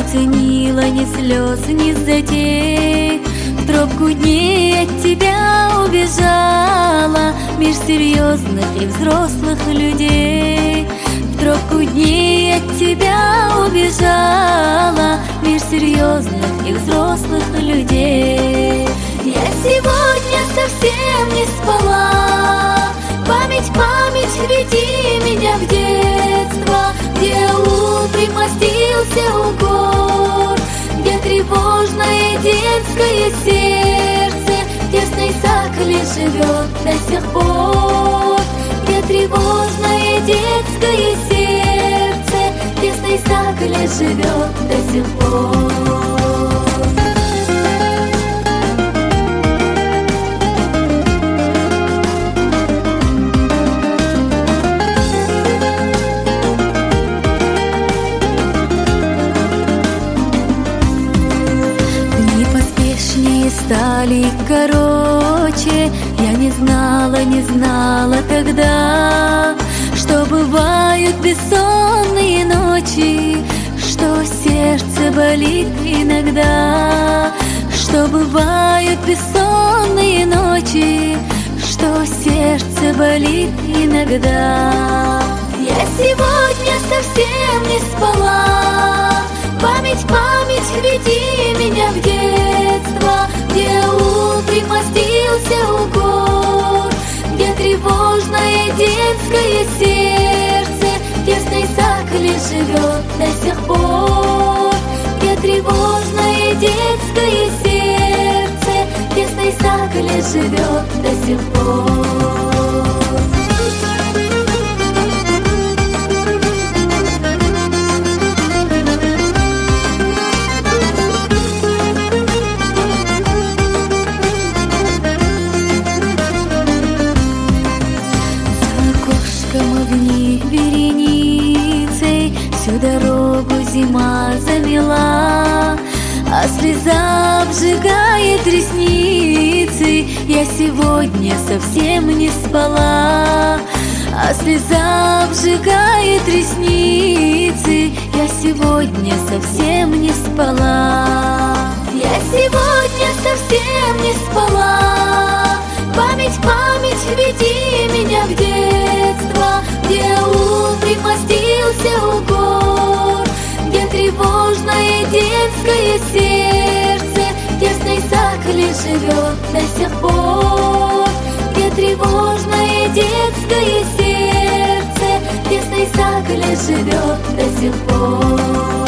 ценила ни слез, ни затей. В тропку дней от тебя убежала, меж серьезных и взрослых людей. В тропку дней от тебя убежала, меж серьезных и взрослых людей. Я сегодня совсем не спала. Память, память, веди меня в детство, где аул примостился у гор, где тревожное детское сердце в тесной сакле живет до сих пор, где тревожное детское сердце в тесной сакле живет до сих пор. Стали короче, я не знала тогда, что бывают бессонные ночи, что сердце болит иногда, что бывают бессонные ночи, что сердце болит иногда. Я сегодня совсем не спала. Память, память, веди меня в детство, где аул примостился у гор, где тревожное детское сердце в тесной сакле живет до сих пор, где тревожное детское сердце в тесной сакле живет до сих пор. Вереницей всю дорогу зима замела, а слеза обжигает ресницы. Я сегодня совсем не спала, а слеза обжигает ресницы. Я сегодня совсем не спала. Я сегодня совсем не спала. Память, память, веди меня в детство, где аул примостился у гор, где тревожное детское сердце в тесной сакле живет до сих пор, где тревожное детское сердце в тесной сакле живет до сих пор.